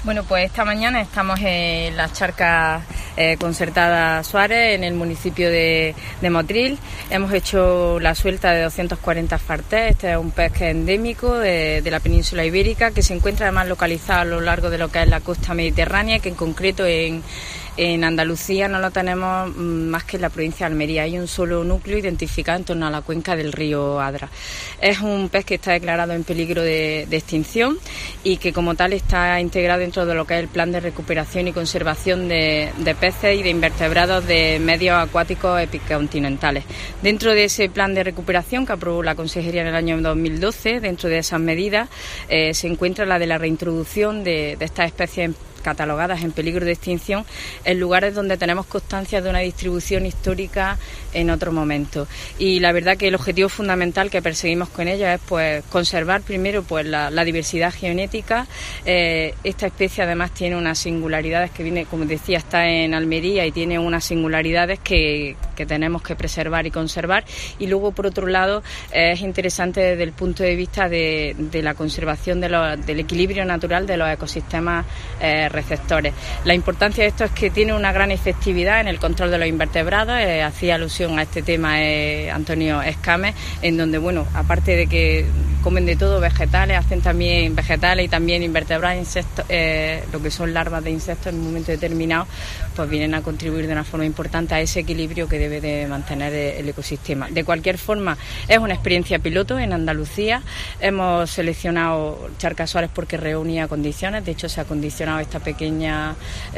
Bueno, pues esta mañana estamos en la charca concertada Suárez, en el municipio de Motril. Hemos hecho la suelta de 240 fartés. Este es un pez que es endémico de la península ibérica, que se encuentra además localizado a lo largo de lo que es la costa mediterránea, que en concreto en Andalucía no lo tenemos más que en la provincia de Almería. Hay un solo núcleo identificado en torno a la cuenca del río Adra. Es un pez que está declarado en peligro de extinción y que como tal está integrado dentro de lo que es el plan de recuperación y conservación de peces y de invertebrados de medios acuáticos epicontinentales. Dentro de ese plan de recuperación que aprobó la Consejería en el año 2012, dentro de esas medidas se encuentra la de la reintroducción de estas especies catalogadas en peligro de extinción en lugares donde tenemos constancia de una distribución histórica en otro momento. Y la verdad que el objetivo fundamental que perseguimos con ella es pues conservar primero pues la diversidad genética. Esta especie además tiene unas singularidades que viene, como decía, está en Almería y tiene unas singularidades que tenemos que preservar y conservar. Y luego, por otro lado, es interesante desde el punto de vista de la conservación del equilibrio natural de los ecosistemas receptores. La importancia de esto es que tiene una gran efectividad en el control de los invertebrados. Hacía alusión a este tema Antonio Escames, en donde, bueno, aparte de que comen de todo, vegetales, hacen también vegetales y también invertebrados, insectos, lo que son larvas de insectos en un momento determinado, pues vienen a contribuir de una forma importante a ese equilibrio que debe de mantener el ecosistema. De cualquier forma, es una experiencia piloto en Andalucía. Hemos seleccionado Charca Suárez porque reunía condiciones. De hecho, se ha condicionado esta pequeña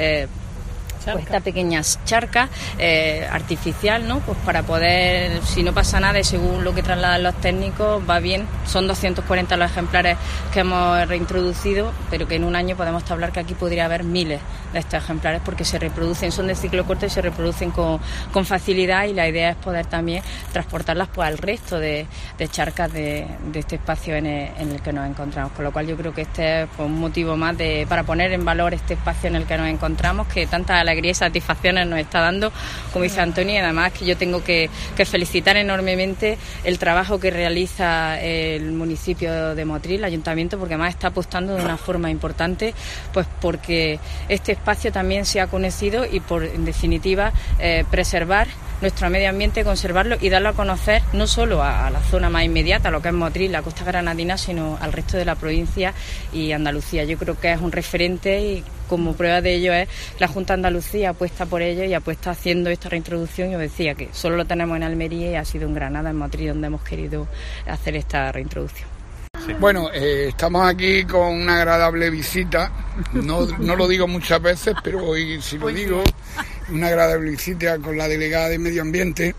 charca artificial, ¿no? Pues para poder, si no pasa nada y según lo que trasladan los técnicos, va bien. Son 240 los ejemplares que hemos reintroducido, pero que en un año podemos hablar que aquí podría haber miles de estos ejemplares porque se reproducen, son de ciclo corto y se reproducen con facilidad, y la idea es poder también transportarlas pues al resto de charcas de este espacio en el que nos encontramos. Con lo cual yo creo que este es pues, un motivo más para poner en valor este espacio en el que nos encontramos, que tanta alegría y satisfacciones nos está dando, como dice Antonio, y además que yo tengo que felicitar enormemente el trabajo que realiza el municipio de Motril, el ayuntamiento, porque además está apostando de una forma importante pues porque este espacio también sea conocido y en definitiva preservar nuestro medio ambiente, conservarlo y darlo a conocer no solo a la zona más inmediata, lo que es Motril, la costa granadina, sino al resto de la provincia y Andalucía. Yo creo que es un referente y como prueba de ello es la Junta de Andalucía apuesta por ello y apuesta haciendo esta reintroducción. Yo decía que solo lo tenemos en Almería y ha sido en Granada, en Motril, donde hemos querido hacer esta reintroducción. Sí. Bueno, estamos aquí con una agradable visita, no lo digo muchas veces, pero hoy sí lo digo, una agradable visita con la delegada de Medio Ambiente,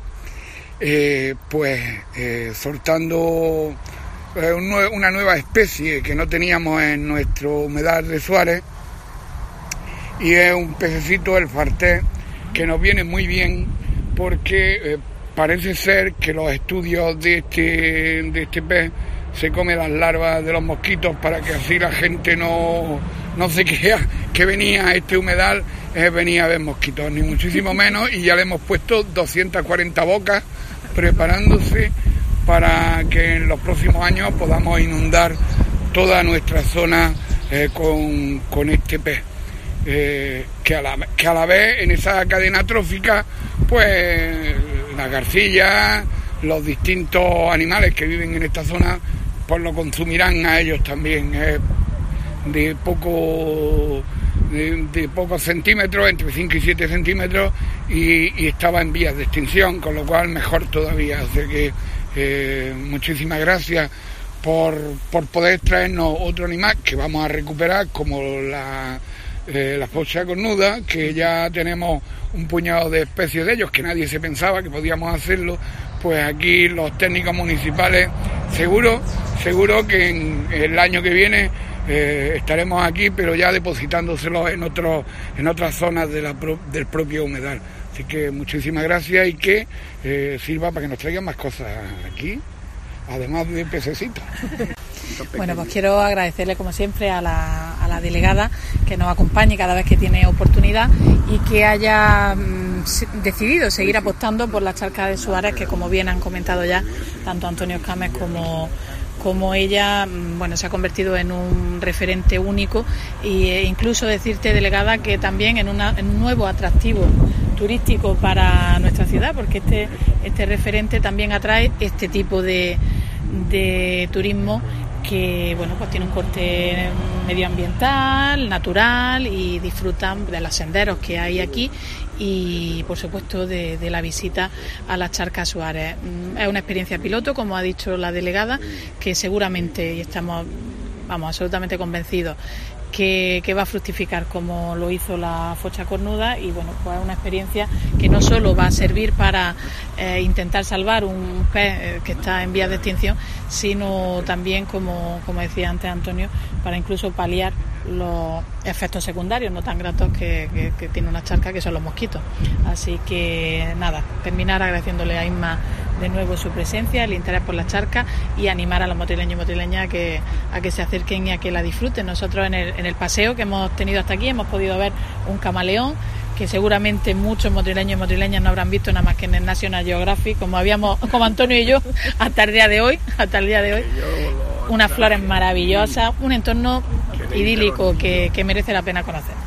soltando una nueva especie que no teníamos en nuestro humedal de Suárez, y es un pececito, el fartés, que nos viene muy bien porque parece ser que los estudios de este pez se come las larvas de los mosquitos para que así la gente no se crea que venía a este humedal, venía a ver mosquitos, ni muchísimo menos, y ya le hemos puesto 240 bocas preparándose para que en los próximos años podamos inundar toda nuestra zona con este pez. Que a la vez en esa cadena trófica pues las garcillas, los distintos animales que viven en esta zona pues lo consumirán a ellos también. De pocos centímetros, entre 5 y 7 centímetros, y estaba en vías de extinción, con lo cual mejor todavía. Así que muchísimas gracias por poder traernos otro animal que vamos a recuperar, como la focha cornuda, que ya tenemos un puñado de especies de ellos, que nadie se pensaba que podíamos hacerlo. Pues aquí los técnicos municipales seguro que en el año que viene estaremos aquí, pero ya depositándoselos en otras zonas del propio humedal. Así que muchísimas gracias, y que sirva para que nos traigan más cosas aquí, además de pececitos. Bueno, pues quiero agradecerle como siempre a la delegada que nos acompañe cada vez que tiene oportunidad y que haya decidido seguir apostando por la charca de Suárez, que como bien han comentado ya tanto Antonio Escames como como ella, bueno, se ha convertido en un referente único e incluso decirte, delegada, que también en un nuevo atractivo turístico para nuestra ciudad, porque este referente también atrae este tipo de turismo que, bueno, pues tiene un corte medioambiental, natural, y disfrutan de los senderos que hay aquí y, por supuesto, de la visita a las Charcas Suárez. Es una experiencia piloto, como ha dicho la delegada, que seguramente, y estamos absolutamente convencidos, que va a fructificar como lo hizo la focha cornuda, y bueno, pues es una experiencia que no solo va a servir para intentar salvar un pez que está en vías de extinción, sino también, como decía antes Antonio, para incluso paliar los efectos secundarios no tan gratos que tiene una charca, que son los mosquitos. Así que nada, terminar agradeciéndole a Isma de nuevo su presencia, el interés por la charca, y animar a los motrileños y motrileñas a que se acerquen y a que la disfruten. Nosotros en el paseo que hemos tenido hasta aquí hemos podido ver un camaleón que seguramente muchos motrileños y motrileñas no habrán visto nada más que en el National Geographic, como Antonio y yo hasta el día de hoy. Unas flores maravillosas, un entorno idílico que merece la pena conocer.